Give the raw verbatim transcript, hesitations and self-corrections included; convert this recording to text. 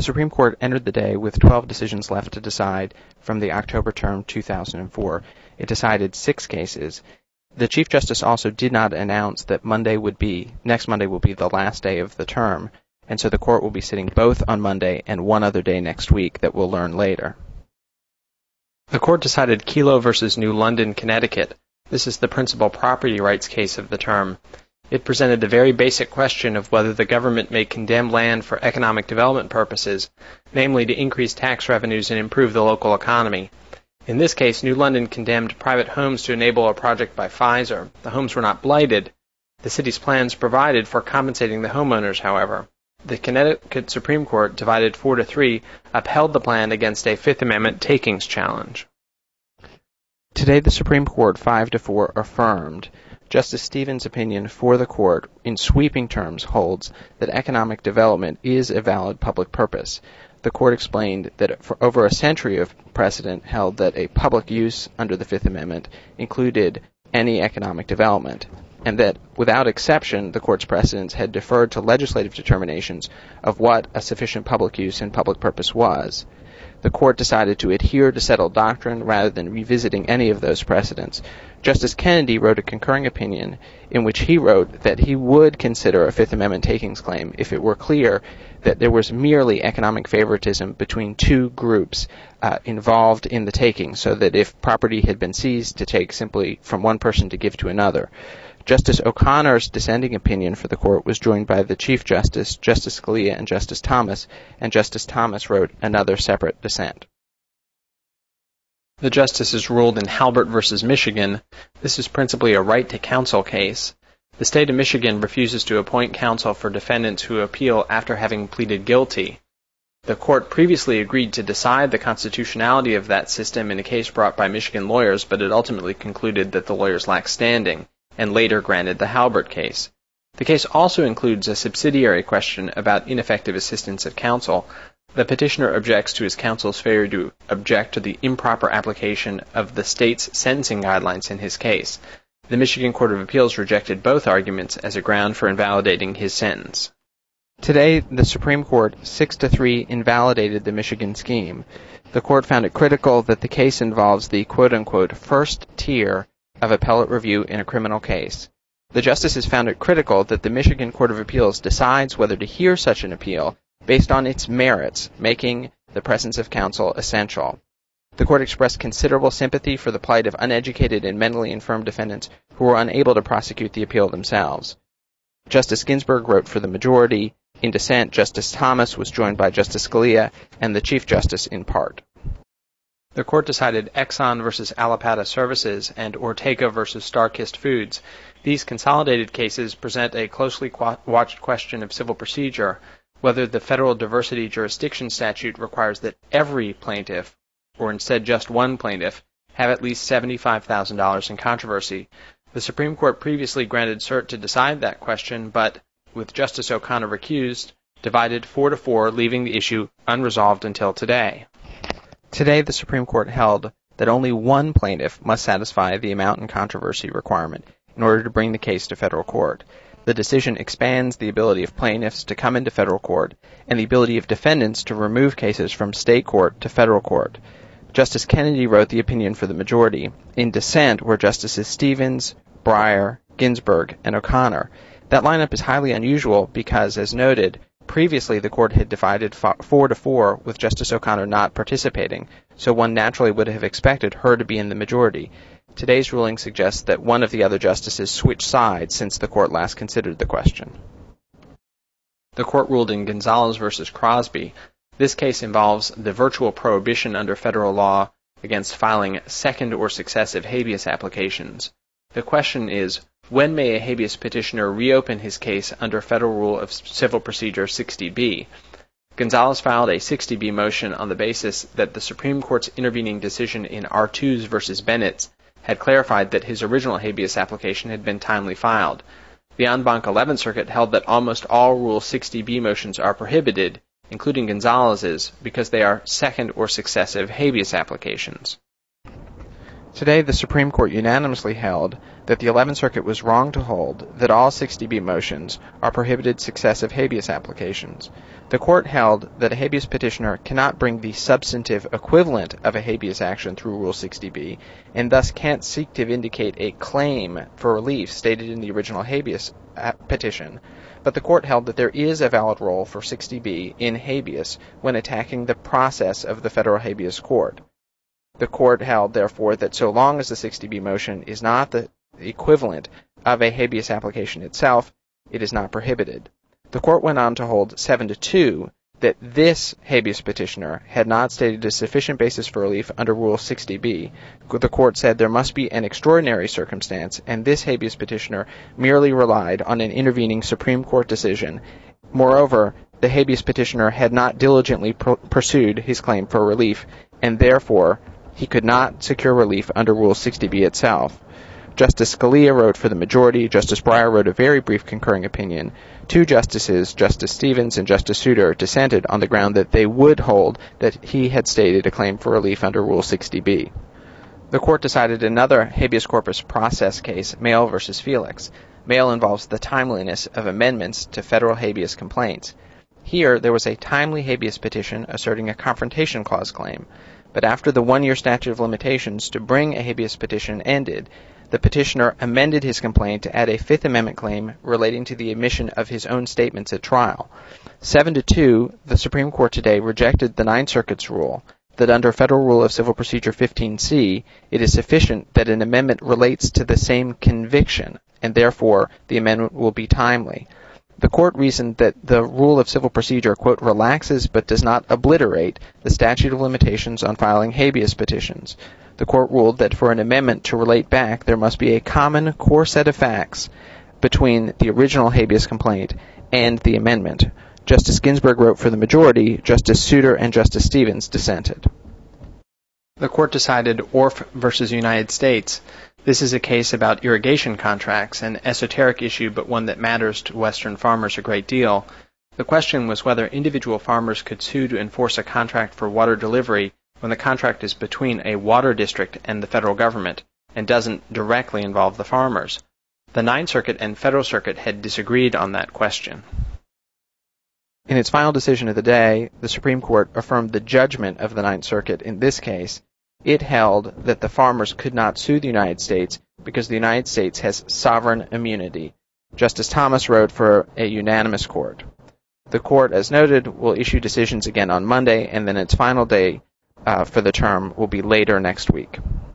The Supreme Court entered the day with twelve decisions left to decide from the October term two thousand four. It decided six cases. The Chief Justice also did not announce that Monday would be, next Monday will be the last day of the term, and so the Court will be sitting both on Monday and one other day next week that we'll learn later. The Court decided Kelo versus New London, Connecticut. This is the principal property rights case of the term. It presented the very basic question of whether the government may condemn land for economic development purposes, namely to increase tax revenues and improve the local economy. In this case, New London condemned private homes to enable a project by Pfizer. The homes were not blighted. The city's plans provided for compensating the homeowners, however. The Connecticut Supreme Court, divided four to three, upheld the plan against a Fifth Amendment takings challenge. Today, the Supreme Court, five to four, affirmed. Justice Stevens' opinion for the Court, in sweeping terms, holds that economic development is a valid public purpose. The Court explained that for over a century of precedent held that a public use under the Fifth Amendment included any economic development, and that, without exception, the Court's precedents had deferred to legislative determinations of what a sufficient public use and public purpose was. The Court decided to adhere to settled doctrine rather than revisiting any of those precedents. Justice Kennedy wrote a concurring opinion in which he wrote that he would consider a Fifth Amendment takings claim if it were clear that there was merely economic favoritism between two groups uh, involved in the taking, so that if property had been seized, to take simply from one person to give to another. Justice O'Connor's dissenting opinion for the Court was joined by the Chief Justice, Justice Scalia, and Justice Thomas, and Justice Thomas wrote another separate dissent. The justices ruled in Halbert versus Michigan. This is principally a right to counsel case. The state of Michigan refuses to appoint counsel for defendants who appeal after having pleaded guilty. The Court previously agreed to decide the constitutionality of that system in a case brought by Michigan lawyers, but it ultimately concluded that the lawyers lacked standing, and later granted the Halbert case. The case also includes a subsidiary question about ineffective assistance of counsel. The petitioner objects to his counsel's failure to object to the improper application of the state's sentencing guidelines in his case. The Michigan Court of Appeals rejected both arguments as a ground for invalidating his sentence. Today, the Supreme Court, six to three, invalidated the Michigan scheme. The Court found it critical that the case involves the quote-unquote first tier of appellate review in a criminal case. The justices found it critical that the Michigan Court of Appeals decides whether to hear such an appeal based on its merits, making the presence of counsel essential. The Court expressed considerable sympathy for the plight of uneducated and mentally infirm defendants who were unable to prosecute the appeal themselves. Justice Ginsburg wrote for the majority. In dissent, Justice Thomas was joined by Justice Scalia and the Chief Justice in part. The Court decided Exxon versus Allapattah Services and Ortega versus Starkist Foods. These consolidated cases present a closely qu- watched question of civil procedure, whether the federal diversity jurisdiction statute requires that every plaintiff, or instead just one plaintiff, have at least seventy-five thousand dollars in controversy. The Supreme Court previously granted cert to decide that question, but, with Justice O'Connor recused, divided four to four, leaving the issue unresolved until today. Today, the Supreme Court held that only one plaintiff must satisfy the amount in controversy requirement in order to bring the case to federal court. The decision expands the ability of plaintiffs to come into federal court and the ability of defendants to remove cases from state court to federal court. Justice Kennedy wrote the opinion for the majority. In dissent were Justices Stevens, Breyer, Ginsburg, and O'Connor. That lineup is highly unusual because, as noted, previously the Court had divided four to four with Justice O'Connor not participating, so one naturally would have expected her to be in the majority. Today's ruling suggests that one of the other justices switched sides since the Court last considered the question. The Court ruled in Gonzalez versus Crosby. This case involves the virtual prohibition under federal law against filing second or successive habeas applications. The question is, when may a habeas petitioner reopen his case under Federal Rule of Civil Procedure sixty B? Gonzalez filed a sixty B motion on the basis that the Supreme Court's intervening decision in Artuz versus Bennett had clarified that his original habeas application had been timely filed. The en banc eleventh Circuit held that almost all Rule sixty B motions are prohibited, including Gonzalez's, because they are second or successive habeas applications. Today, the Supreme Court unanimously held that the eleventh Circuit was wrong to hold that all sixty B motions are prohibited successive habeas applications. The Court held that a habeas petitioner cannot bring the substantive equivalent of a habeas action through Rule sixty B, and thus can't seek to vindicate a claim for relief stated in the original habeas petition. But the Court held that there is a valid role for sixty B in habeas when attacking the process of the federal habeas court. The Court held, therefore, that so long as the sixty B motion is not the equivalent of a habeas application itself, it is not prohibited. The Court went on to hold seven to two that this habeas petitioner had not stated a sufficient basis for relief under Rule sixty B. The Court said there must be an extraordinary circumstance, and this habeas petitioner merely relied on an intervening Supreme Court decision. Moreover, the habeas petitioner had not diligently pr- pursued his claim for relief, and therefore he could not secure relief under Rule sixty B itself. Justice Scalia wrote for the majority. Justice Breyer wrote a very brief concurring opinion. Two justices, Justice Stevens and Justice Souter, dissented on the ground that they would hold that he had stated a claim for relief under Rule sixty B. The Court decided another habeas corpus process case, Mayle v. Felix. Mayle involves the timeliness of amendments to federal habeas complaints. Here, there was a timely habeas petition asserting a confrontation clause claim. But after the one-year statute of limitations to bring a habeas petition ended, the petitioner amended his complaint to add a Fifth Amendment claim relating to the admission of his own statements at trial. Seven to two, the Supreme Court today rejected the Ninth Circuit's rule that under Federal Rule of Civil Procedure fifteen C, it is sufficient that an amendment relates to the same conviction, and therefore the amendment will be timely. The Court reasoned that the Rule of Civil Procedure, quote, relaxes but does not obliterate the statute of limitations on filing habeas petitions. The Court ruled that for an amendment to relate back, there must be a common core set of facts between the original habeas complaint and the amendment. Justice Ginsburg wrote for the majority. Justice Souter and Justice Stevens dissented. The Court decided Orff v. United States. This is a case about irrigation contracts, an esoteric issue but one that matters to Western farmers a great deal. The question was whether individual farmers could sue to enforce a contract for water delivery when the contract is between a water district and the federal government and doesn't directly involve the farmers. The Ninth Circuit and Federal Circuit had disagreed on that question. In its final decision of the day, the Supreme Court affirmed the judgment of the Ninth Circuit in this case. It held that the farmers could not sue the United States because the United States has sovereign immunity. Justice Thomas wrote for a unanimous court. The court, as noted, will issue decisions again on Monday, and then its final day uh, for the term will be later next week.